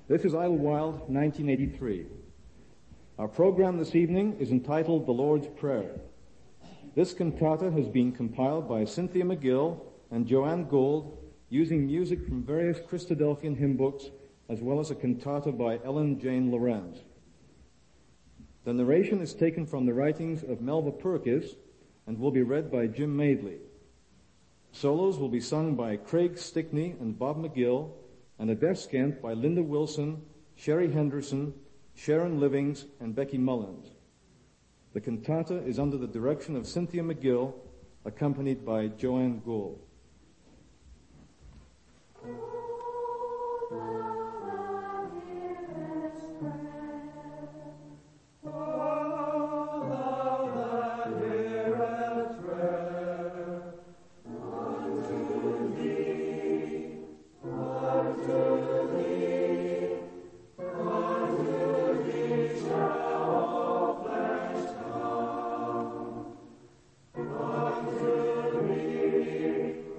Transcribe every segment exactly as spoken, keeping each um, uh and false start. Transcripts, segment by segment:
This is Idlewild, nineteen eighty-three. Our program this evening is entitled The Lord's Prayer. This cantata has been compiled by Cynthia McGill and Joanne Gould using music from various Christadelphian hymn books as well as a cantata by Ellen Jane Lorenz. The narration is taken from the writings of Melva Purkis and will be read by Jim Madeley. Solos will be sung by Craig Stickney and Bob McGill, and a descant by Linda Wilson, Sherry Henderson, Sharon Livings, and Becky Mullins. The cantata is under the direction of Cynthia McGill, accompanied by Joanne Gould. Unto thee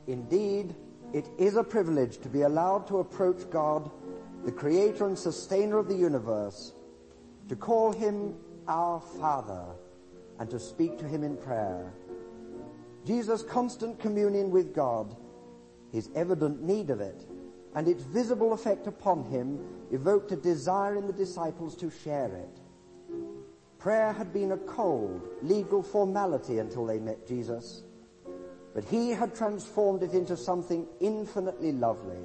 Indeed, it is a privilege to be allowed to approach God, the creator and sustainer of the universe, to call him our Father, and to speak to him in prayer. Jesus' constant communion with God, his evident need of it, and its visible effect upon him evoked a desire in the disciples to share it. Prayer had been a cold, legal formality until they met Jesus, but he had transformed it into something infinitely lovely.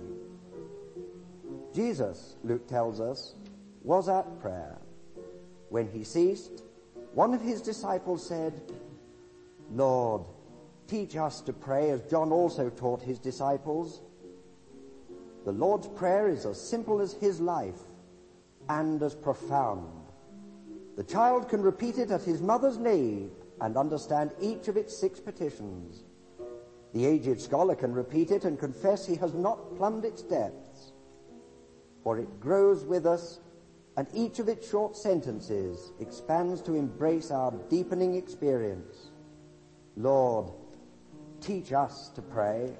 Jesus, Luke tells us, was at prayer. When he ceased, one of his disciples said, "Lord, teach us to pray as John also taught his disciples." The Lord's Prayer is as simple as his life and as profound. The child can repeat it at his mother's knee and understand each of its six petitions. The aged scholar can repeat it and confess he has not plumbed its depths, for it grows with us, and each of its short sentences expands to embrace our deepening experience. Lord, teach us to pray.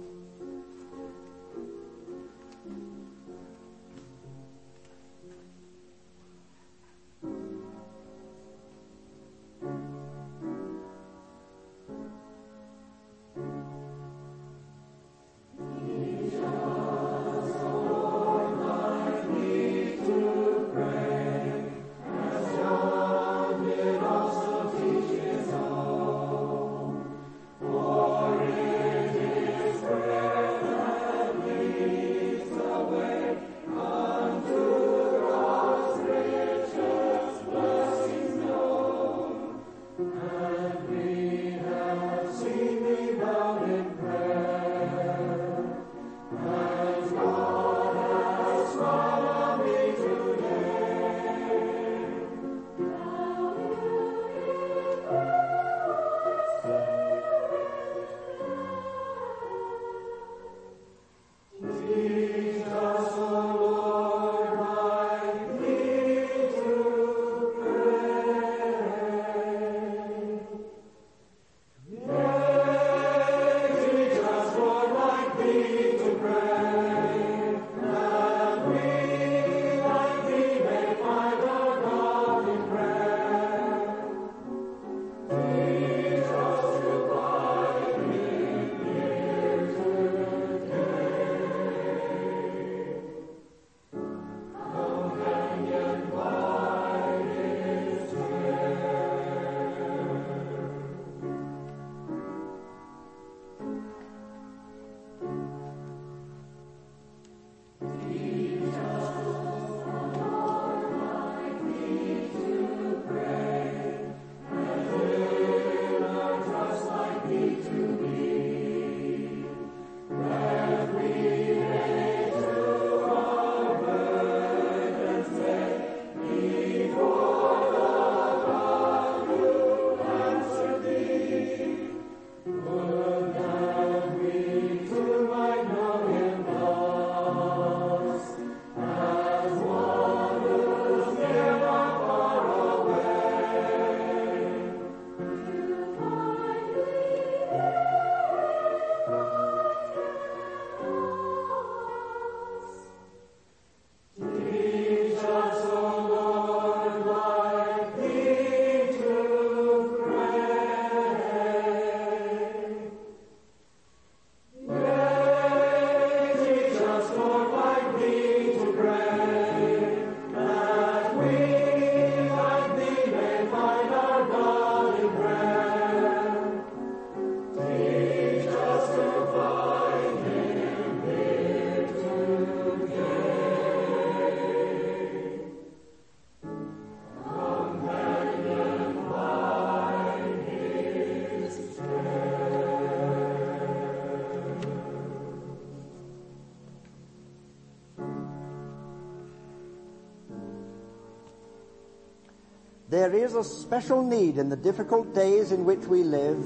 There is a special need in the difficult days in which we live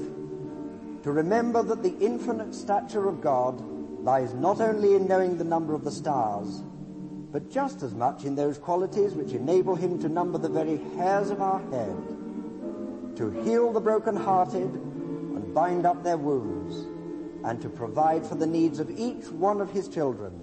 to remember that the infinite stature of God lies not only in knowing the number of the stars, but just as much in those qualities which enable him to number the very hairs of our head, to heal the broken-hearted and bind up their wounds, and to provide for the needs of each one of his children.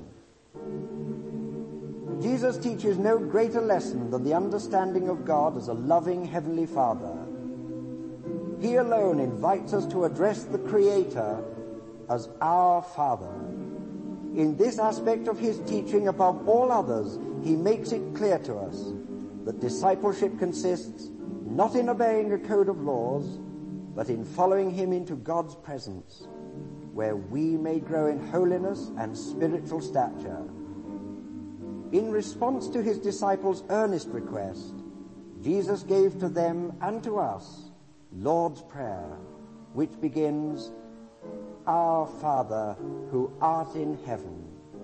Jesus teaches no greater lesson than the understanding of God as a loving Heavenly Father. He alone invites us to address the Creator as our Father. In this aspect of his teaching above all others, he makes it clear to us that discipleship consists not in obeying a code of laws, but in following him into God's presence, where we may grow in holiness and spiritual stature. In response to his disciples' earnest request, Jesus gave to them and to us Lord's Prayer, which begins, Our Father who art in heaven.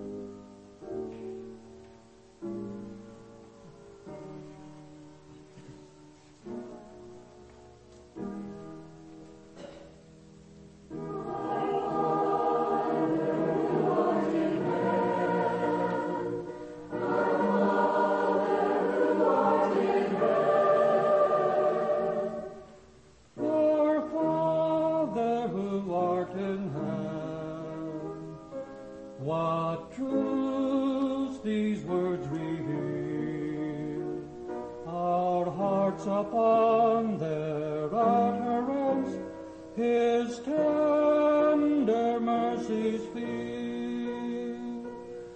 Upon their utterance, his tender mercies feel.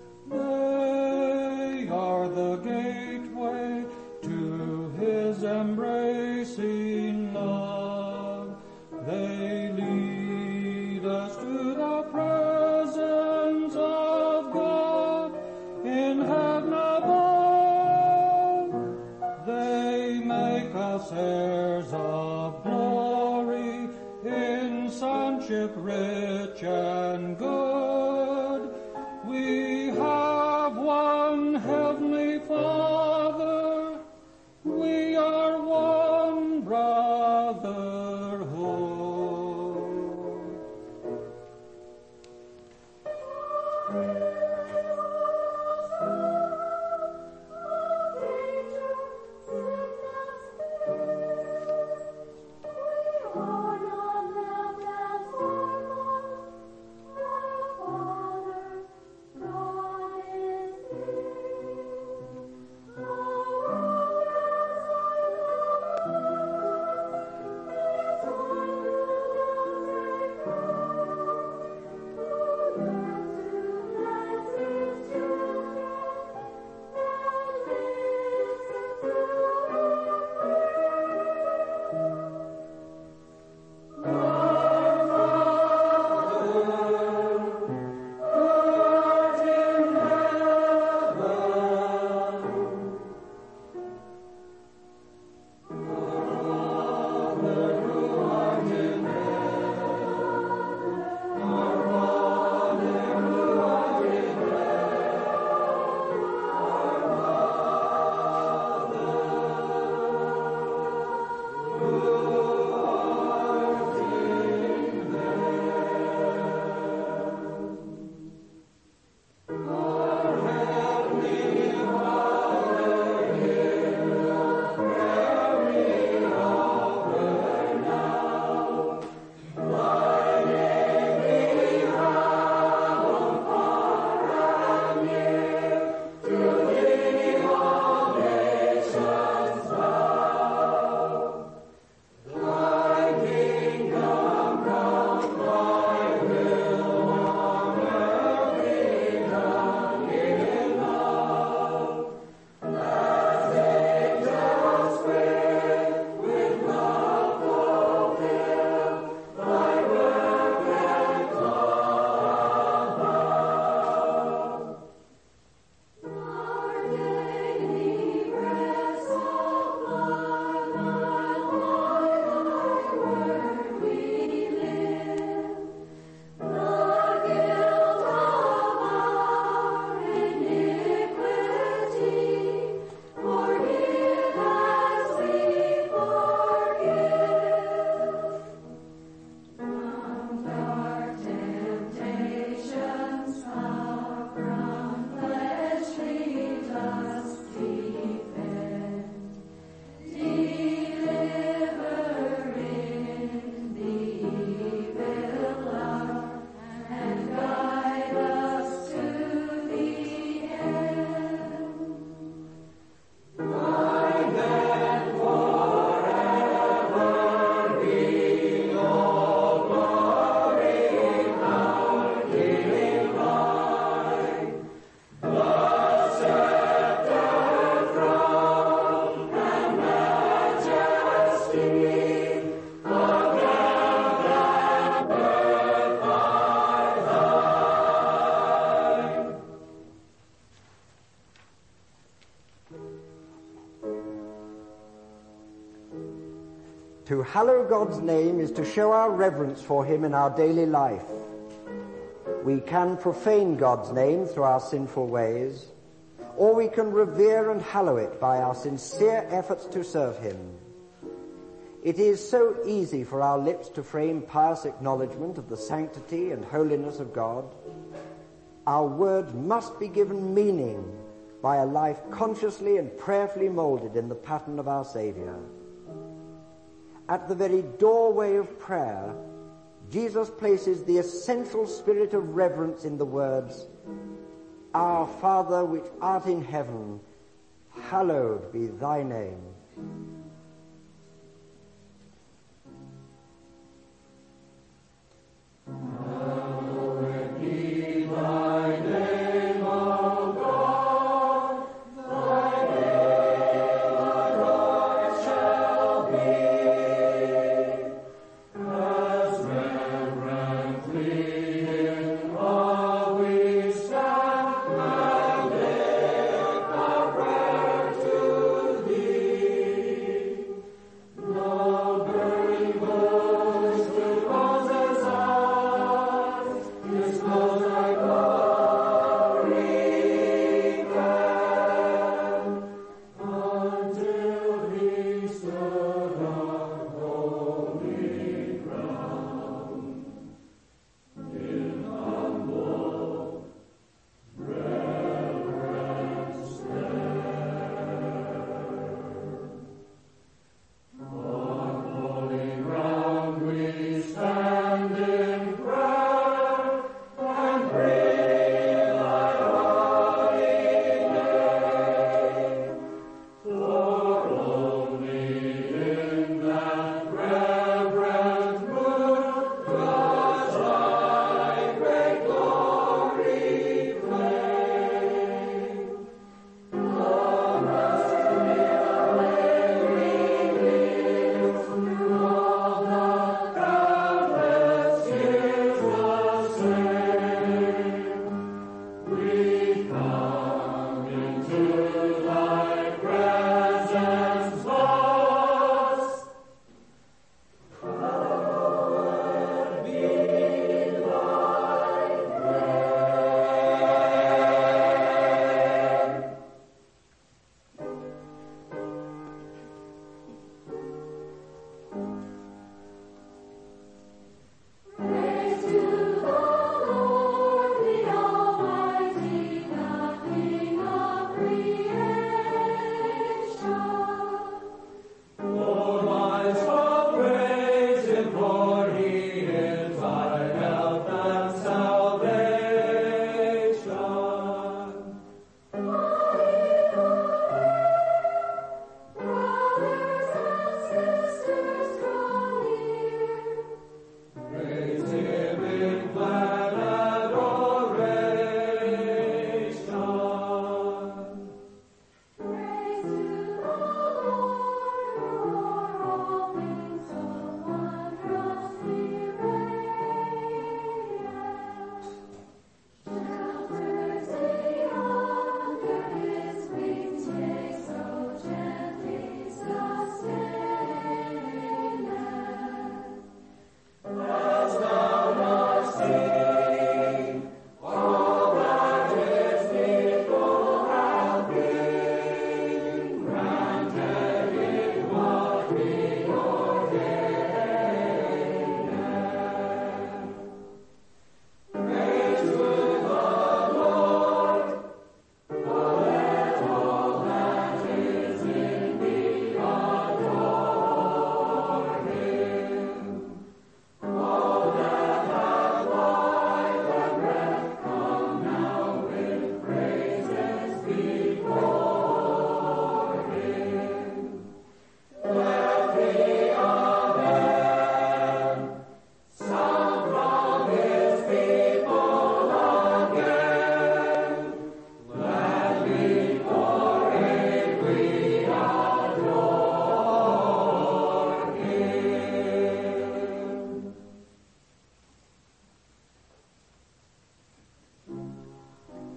They are the gateway to his embracing love. They lead us to the presence of God in heaven above. They make us heirs of glory in sonship rich and good. We have one heavenly Father. We are one brotherhood. To hallow God's name is to show our reverence for him in our daily life. We can profane God's name through our sinful ways, or we can revere and hallow it by our sincere efforts to serve him. It is so easy for our lips to frame pious acknowledgement of the sanctity and holiness of God. Our words must be given meaning by a life consciously and prayerfully molded in the pattern of our Saviour. At the very doorway of prayer, Jesus places the essential spirit of reverence in the words, "Our Father which art in heaven, hallowed be thy name."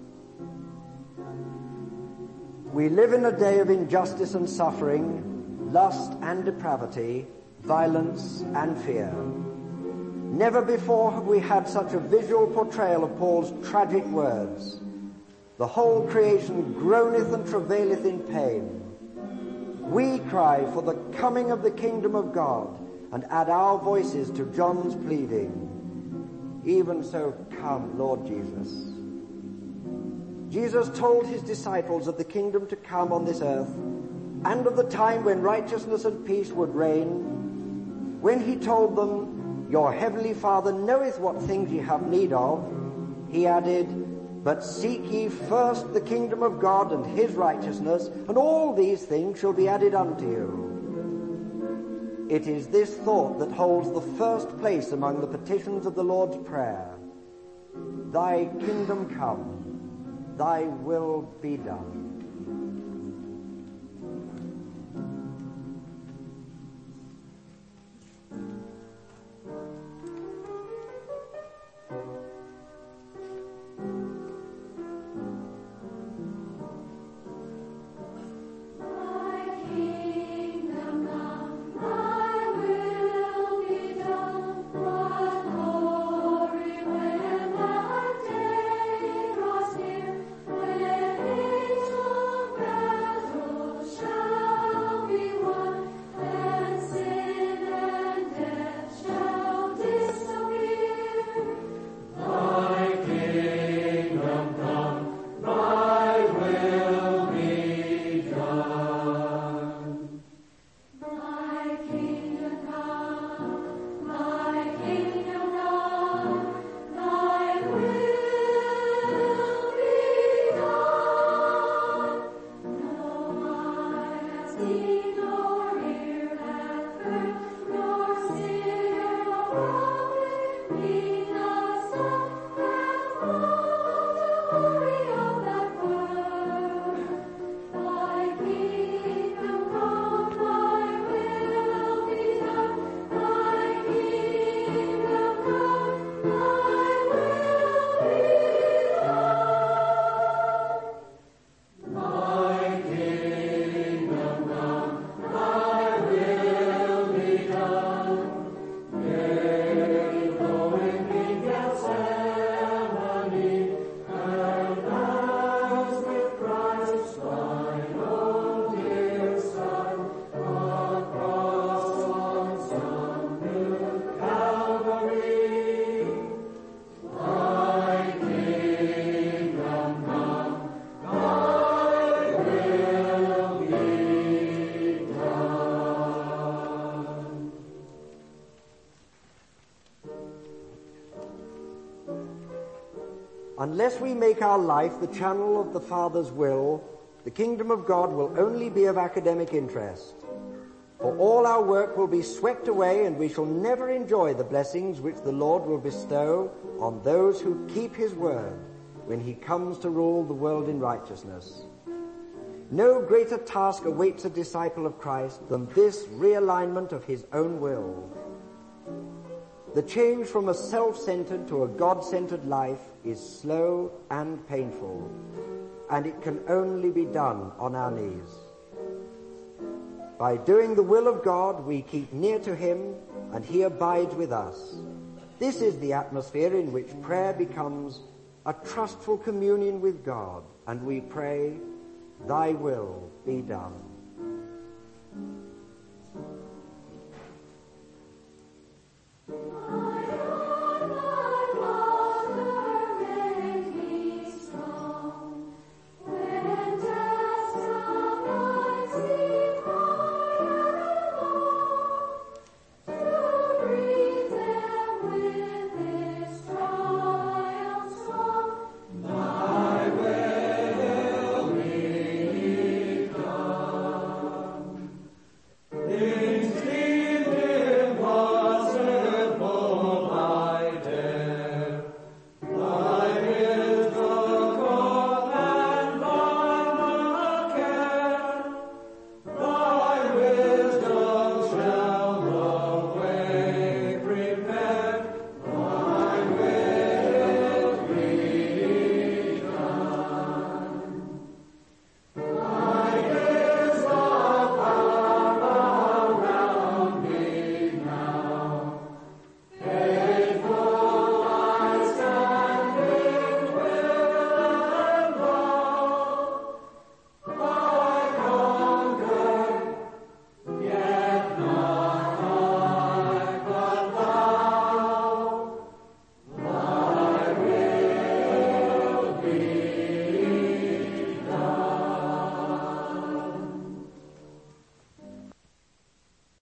We live in a day of injustice and suffering, lust and depravity, violence and fear. Never before have we had such a visual portrayal of Paul's tragic words. The whole creation groaneth and travaileth in pain. We cry for the coming of the kingdom of God and add our voices to John's pleading. Even so, come, Lord Jesus. Jesus told his disciples of the kingdom to come on this earth and of the time when righteousness and peace would reign. When he told them, your heavenly Father knoweth what things ye have need of, he added, but seek ye first the kingdom of God and his righteousness, and all these things shall be added unto you. It is this thought that holds the first place among the petitions of the Lord's Prayer. Thy kingdom come, thy will be done. Unless we make our life the channel of the Father's will, the kingdom of God will only be of academic interest. For all our work will be swept away, and we shall never enjoy the blessings which the Lord will bestow on those who keep his word when he comes to rule the world in righteousness. No greater task awaits a disciple of Christ than this realignment of his own will. The change from a self-centered to a God-centered life is slow and painful, and it can only be done on our knees. By doing the will of God, we keep near to him, and he abides with us. This is the atmosphere in which prayer becomes a trustful communion with God, and we pray, thy will be done.